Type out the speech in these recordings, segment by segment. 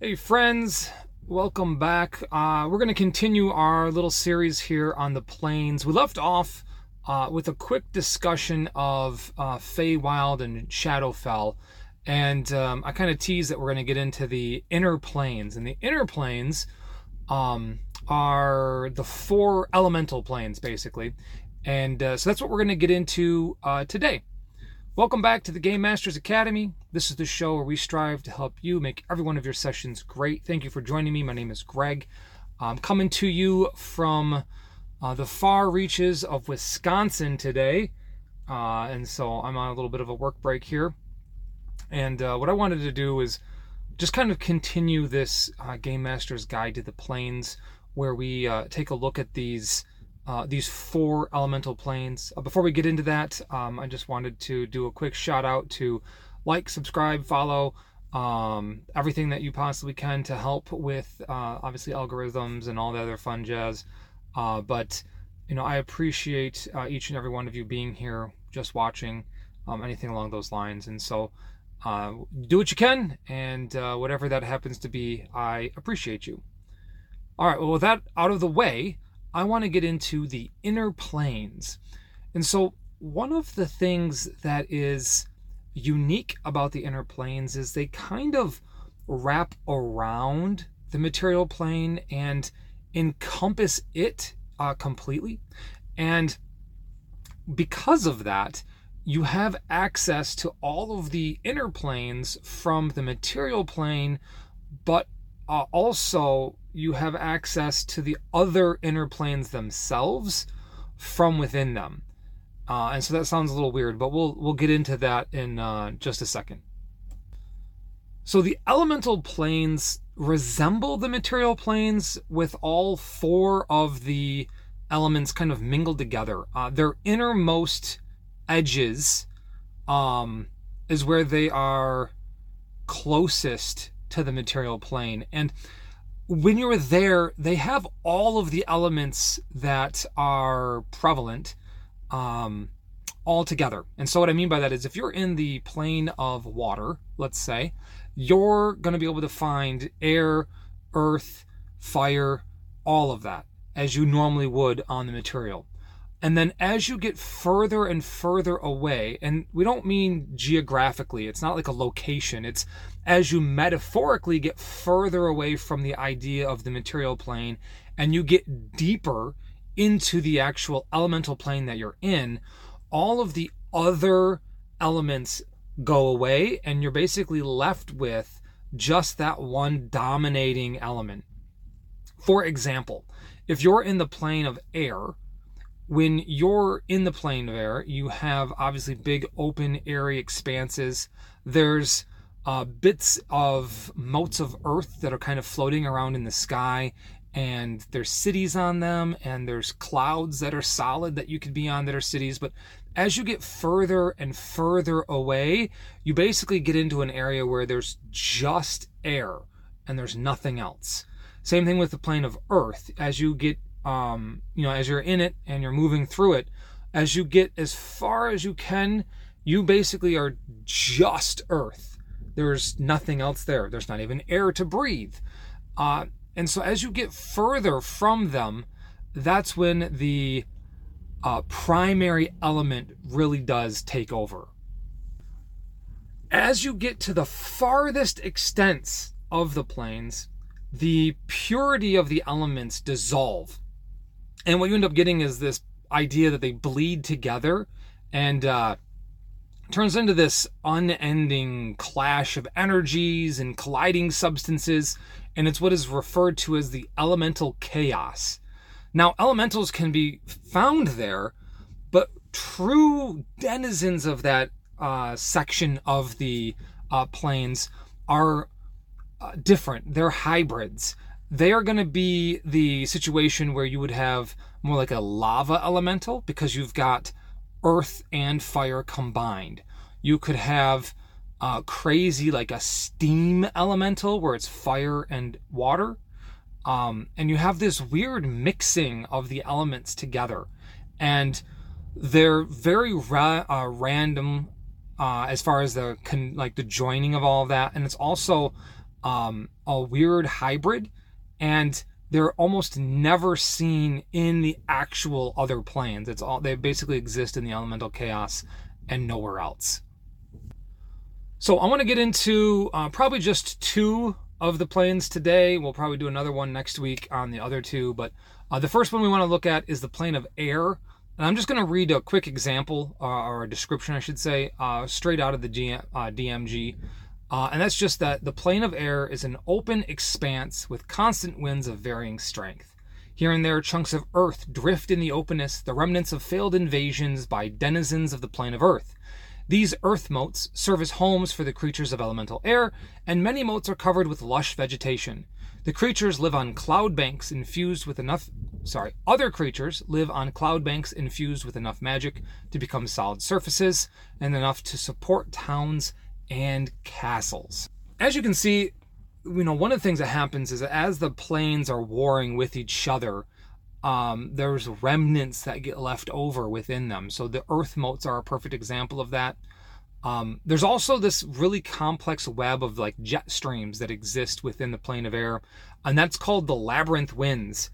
Hey friends, welcome back. We're going to continue our little series here on the plains. We left off with a quick discussion of Feywild and Shadowfell, and I kind of teased that we're going to get into the inner planes. And the inner planes are the four elemental planes, basically. And so that's what we're going to get into today. Welcome back to the Game Masters Academy. This is the show where we strive to help you make every one of your sessions great. Thank you for joining me. My name is Greg. I'm coming to you from the far reaches of Wisconsin today. And so I'm on a little bit of a work break here. And what I wanted to do is just kind of continue this Game Masters Guide to the Planes, where we take a look at these four elemental planes. Before we get into that, I just wanted to do a quick shout out to like, subscribe, follow, everything that you possibly can to help with obviously algorithms and all the other fun jazz. But you know, I appreciate each and every one of you being here, just watching, anything along those lines. And so do what you can, and whatever that happens to be, I appreciate you. All right, well, with that out of the way, I want to get into the inner planes. And so one of the things that is unique about the inner planes is they kind of wrap around the material plane and encompass it completely. And because of that, you have access to all of the inner planes from the material plane, but also you have access to the other inner planes themselves from within them. And so that sounds a little weird, but we'll get into that in just a second. So the elemental planes resemble the material planes, with all four of the elements kind of mingled together. Their innermost edges is where they are closest to the material plane. And when you're there, they have all of the elements that are prevalent all together. And so what I mean by that is, if you're in the plane of water, let's say, you're going to be able to find air, earth, fire, all of that, as you normally would on the material. And then as you get further and further away, and we don't mean geographically, it's not like a location, it's as you metaphorically get further away from the idea of the material plane and you get deeper into the actual elemental plane that you're in, all of the other elements go away and you're basically left with just that one dominating element. For example, if you're in the plane of air, when you're in the plane of air, you have obviously big open airy expanses. There's bits of motes of earth that are kind of floating around in the sky, and there's cities on them, and there's clouds that are solid that you could be on that are cities. But as you get further and further away, you basically get into an area where there's just air and there's nothing else. Same thing with the plane of earth. As you get as you're in it and you're moving through it, as you get as far as you can, you basically are just earth. There's nothing else there. There's not even air to breathe. And so as you get further from them, that's when the primary element really does take over. As you get to the farthest extents of the planes, the purity of the elements dissolve. And what you end up getting is this idea that they bleed together and turns into this unending clash of energies and colliding substances. And it's what is referred to as the elemental chaos. Now, elementals can be found there, but true denizens of that section of the planes are different. They're hybrids. They are going to be the situation where you would have more like a lava elemental, because you've got earth and fire combined. You could have crazy like a steam elemental where it's fire and water. And you have this weird mixing of the elements together. And they're very random as far as the joining of all of that. And it's also a weird hybrid, and they're almost never seen in the actual other planes. They basically exist in the elemental chaos and nowhere else. So I want to get into probably just 2 of the planes today. We'll probably do another one next week on the other 2, but the first one we want to look at is the plane of air. And I'm just going to read a quick example, or a description, I should say, straight out of the DMG. And that's just that the plane of air is an open expanse with constant winds of varying strength. Here and there, chunks of earth drift in the openness, the remnants of failed invasions by denizens of the plane of earth. These earth moats serve as homes for the creatures of elemental air, and many moats are covered with lush vegetation. The creatures live on cloud banks infused with enough... Other creatures live on cloud banks infused with enough magic to become solid surfaces, and enough to support towns and castles. As you can see, one of the things that happens is that as the planes are warring with each other, there's remnants that get left over within them. So the earth moats are a perfect example of that. There's also this really complex web of like jet streams that exist within the plane of air, and that's called the labyrinth winds.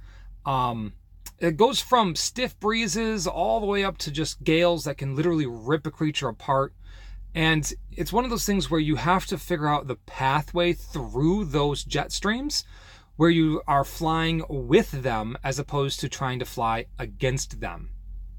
It goes from stiff breezes all the way up to just gales that can literally rip a creature apart. And it's one of those things where you have to figure out the pathway through those jet streams, where you are flying with them as opposed to trying to fly against them.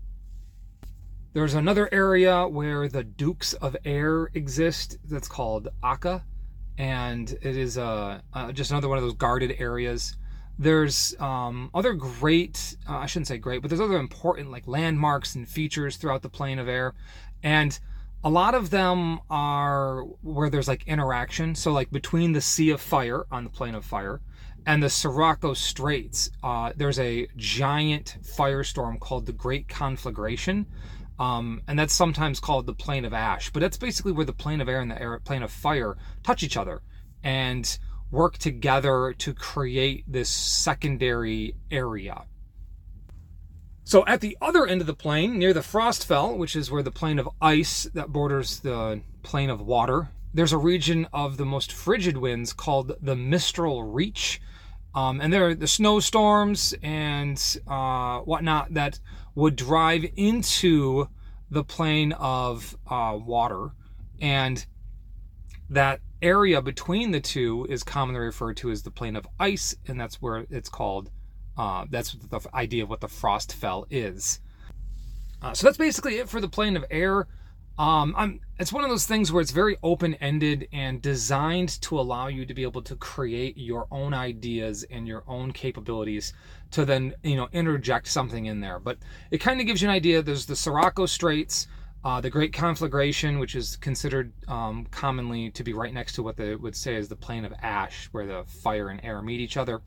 There's another area where the Dukes of Air exist that's called Akka, and it is just another one of those guarded areas. There's other great, I shouldn't say great, but there's other important like landmarks and features throughout the plane of air, and a lot of them are where there's like interaction. So like between the Sea of Fire on the plane of fire and the Sirocco Straits, there's a giant firestorm called the Great Conflagration. And that's sometimes called the plane of ash, but that's basically where the plane of air and the plane of fire touch each other and work together to create this secondary area. So at the other end of the plane, near the Frostfell, which is where the plane of ice that borders the plane of water, there's a region of the most frigid winds called the Mistral Reach. And there are the snowstorms and whatnot that would drive into the plane of water. And that area between the two is commonly referred to as the plane of ice, and that's where it's called... that's the idea of what the Frostfell is. So that's basically it for the plane of air. It's one of those things where it's very open-ended and designed to allow you to be able to create your own ideas and your own capabilities to then, interject something in there. But it kind of gives you an idea. There's the Sirocco Straits, the Great Conflagration, which is considered commonly to be right next to what they would say is the plane of ash, where the fire and air meet each other.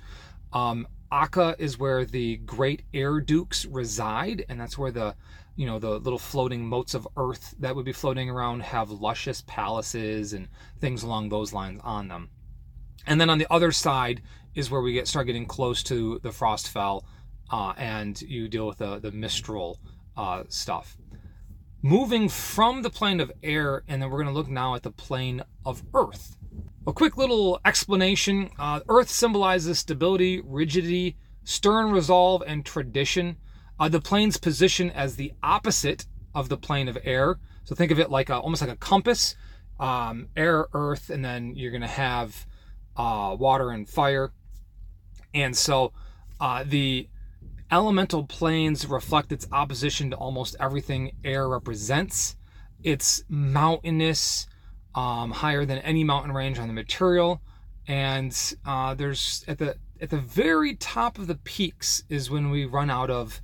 Akka is where the great air dukes reside, and that's where the little floating motes of earth that would be floating around have luscious palaces and things along those lines on them. And then on the other side is where we start getting close to the Frostfell, and you deal with the Mistral stuff. Moving from the plane of air, and then we're going to look now at the plane of earth. A quick little explanation. Earth symbolizes stability, rigidity, stern resolve, and tradition. The plane's position as the opposite of the plane of air. So think of it like almost like a compass. Air, earth, and then you're going to have water and fire. And so the elemental planes reflect its opposition to almost everything air represents. It's mountainous, higher than any mountain range on the material, and there's at the very top of the peaks is when we run out of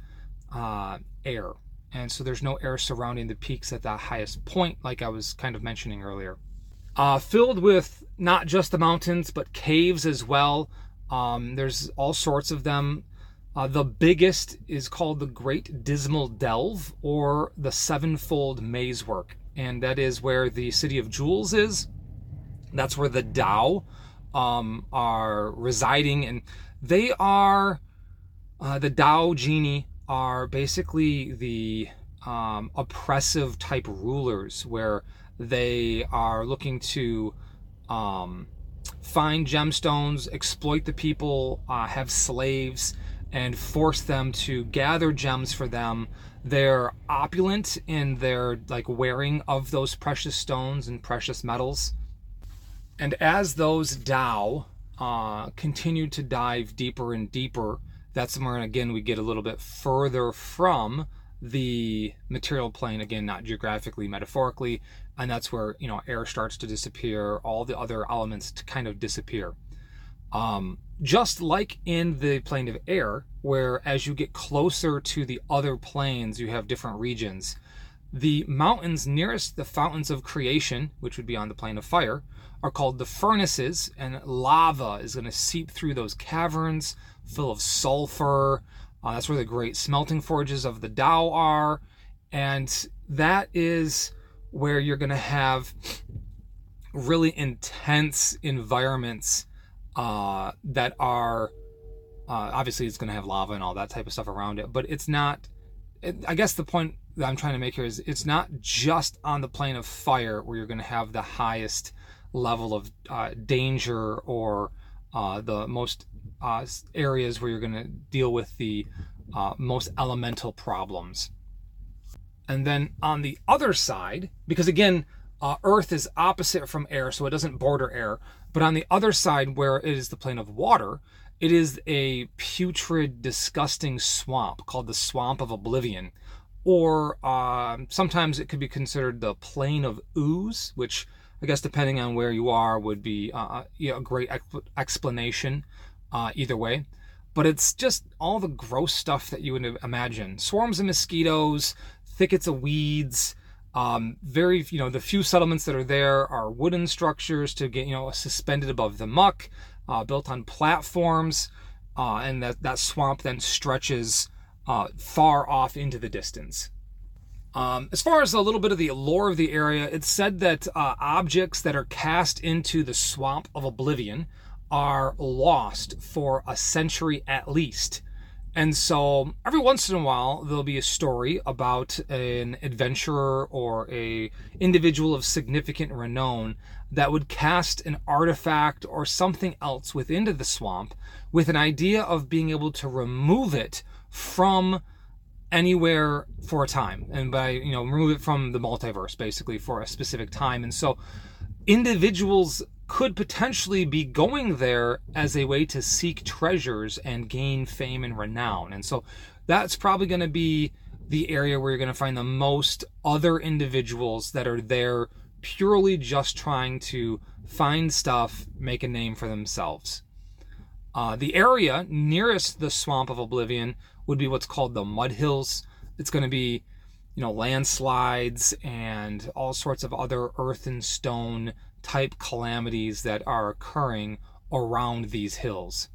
air, and so there's no air surrounding the peaks at that highest point, like I was kind of mentioning earlier. Filled with not just the mountains but caves as well. There's all sorts of them. The biggest is called the Great Dismal Delve, or the Sevenfold Mazework. And that is where the City of Jewels is. That's where the Tao are residing. And they are, the Tao Genie are basically the oppressive type rulers, where they are looking to find gemstones, exploit the people, have slaves, and force them to gather gems for them. They're opulent in their wearing of those precious stones and precious metals. And as those Dao continue to dive deeper and deeper, that's where, again, we get a little bit further from the material plane, again, not geographically, metaphorically, and that's where, air starts to disappear, all the other elements to kind of disappear. Just like in the plane of air, where as you get closer to the other planes, you have different regions. The mountains nearest the fountains of creation, which would be on the plane of fire, are called the furnaces, and lava is going to seep through those caverns full of sulfur. That's where the great smelting forges of the Dao are, and that is where you're going to have really intense environments that are obviously it's going to have lava and all that type of stuff around it, but it's not. I guess the point that I'm trying to make here is it's not just on the plane of fire where you're going to have the highest level of danger, or the most areas where you're going to deal with the most elemental problems. And then on the other side, because again, Earth is opposite from air, so it doesn't border air, but on the other side where it is the plane of water, it is a putrid, disgusting swamp called the Swamp of Oblivion. Or sometimes it could be considered the plane of ooze, which I guess depending on where you are would be a great explanation either way. But it's just all the gross stuff that you would imagine. Swarms of mosquitoes, thickets of weeds, the few settlements that are there are wooden structures to get, suspended above the muck, built on platforms, and that swamp then stretches far off into the distance. As far as a little bit of the lore of the area, it's said that objects that are cast into the Swamp of Oblivion are lost for a century at least. And so every once in a while, there'll be a story about an adventurer or a individual of significant renown that would cast an artifact or something else within the swamp with an idea of being able to remove it from anywhere for a time. And by, remove it from the multiverse, basically, for a specific time. And so individuals could potentially be going there as a way to seek treasures and gain fame and renown. And so that's probably going to be the area where you're going to find the most other individuals that are there purely just trying to find stuff, make a name for themselves. The area nearest the Swamp of Oblivion would be what's called the Mud Hills. It's going to be, landslides and all sorts of other earth and stone type calamities that are occurring around these hills.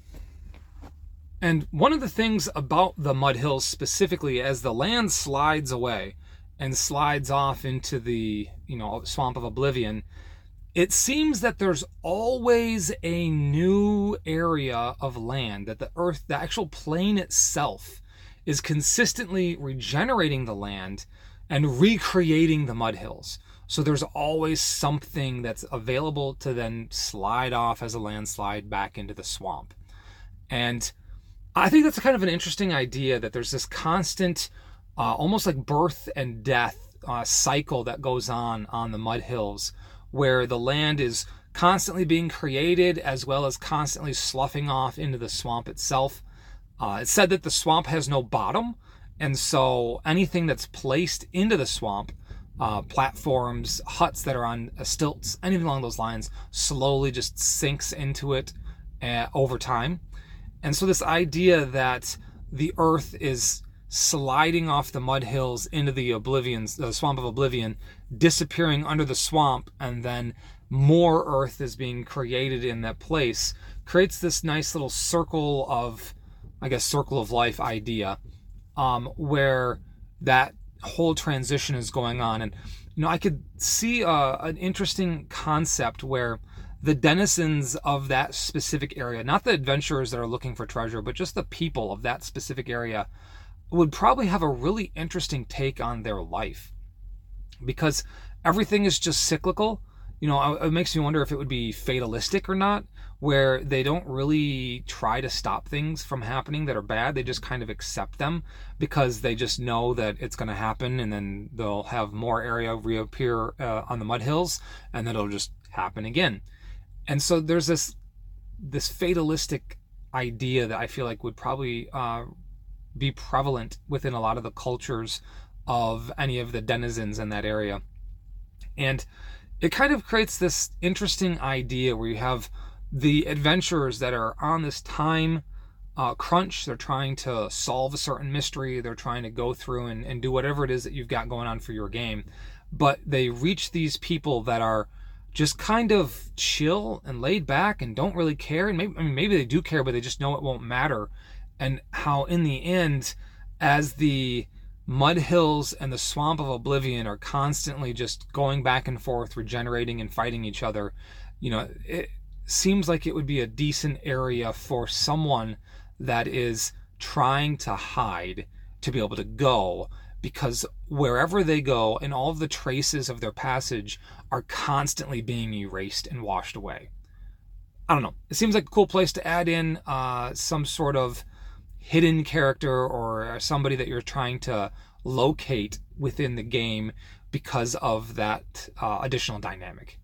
And one of the things about the Mud Hills specifically, as the land slides away and slides off into the, Swamp of Oblivion, it seems that there's always a new area of land, that the earth, the actual plane itself, is consistently regenerating the land and recreating the Mud Hills. So there's always something that's available to then slide off as a landslide back into the swamp. And I think that's kind of an interesting idea, that there's this constant, almost like birth and death cycle that goes on the Mud Hills, where the land is constantly being created as well as constantly sloughing off into the swamp itself. It's said that the swamp has no bottom, and so anything that's placed into the swamp, platforms, huts that are on stilts, anything along those lines, slowly just sinks into it over time. And so this idea that the earth is sliding off the Mud Hills into the Swamp of Oblivion, disappearing under the swamp, and then more earth is being created in that place, creates this nice little circle of life idea, where that whole transition is going on. And I could see an interesting concept where the denizens of that specific area, not the adventurers that are looking for treasure, but just the people of that specific area, would probably have a really interesting take on their life, because everything is just cyclical. it makes me wonder if it would be fatalistic or not, where they don't really try to stop things from happening that are bad. They just kind of accept them because they just know that it's going to happen, and then they'll have more area reappear on the mud hills, and then it'll just happen again. And so there's this fatalistic idea that I feel like would probably be prevalent within a lot of the cultures of any of the denizens in that area. And it kind of creates this interesting idea where you have the adventurers that are on this time crunch. They're trying to solve a certain mystery. They're trying to go through and do whatever it is that you've got going on for your game. But they reach these people that are just kind of chill and laid back and don't really care. And maybe they do care, but they just know it won't matter. And how in the end, as the mud hills and the swamp of oblivion are constantly just going back and forth, regenerating and fighting each other, it seems like it would be a decent area for someone that is trying to hide to be able to go, because wherever they go and all of the traces of their passage are constantly being erased and washed away. I don't know. It seems like a cool place to add in some sort of hidden character or somebody that you're trying to locate within the game because of that additional dynamic.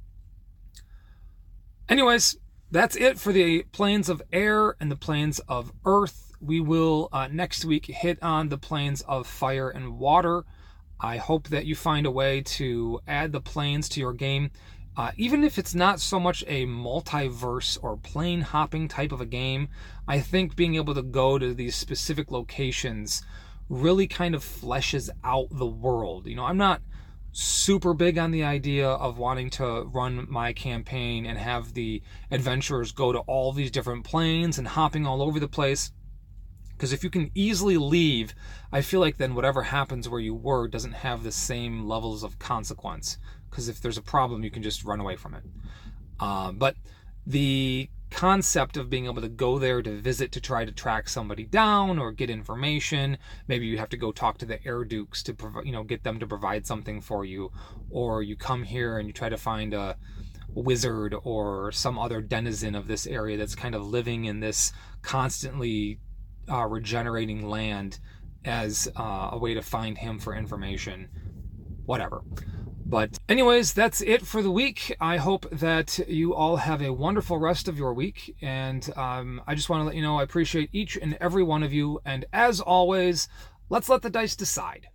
Anyways, that's it for the planes of air and the planes of earth. We will next week hit on the planes of fire and water. I hope that you find a way to add the planes to your game. Even if it's not so much a multiverse or plane hopping type of a game, I think being able to go to these specific locations really kind of fleshes out the world. I'm not super big on the idea of wanting to run my campaign and have the adventurers go to all these different planes and hopping all over the place. Because if you can easily leave, I feel like then whatever happens where you were doesn't have the same levels of consequence. Because if there's a problem, you can just run away from it. But the concept of being able to go there to visit to try to track somebody down or get information, maybe you have to go talk to the air dukes to get them to provide something for you, or you come here and you try to find a wizard or some other denizen of this area that's kind of living in this constantly regenerating land as a way to find him for information, whatever. But anyways, that's it for the week. I hope that you all have a wonderful rest of your week. And I just want to let you know I appreciate each and every one of you. And as always, let's let the dice decide.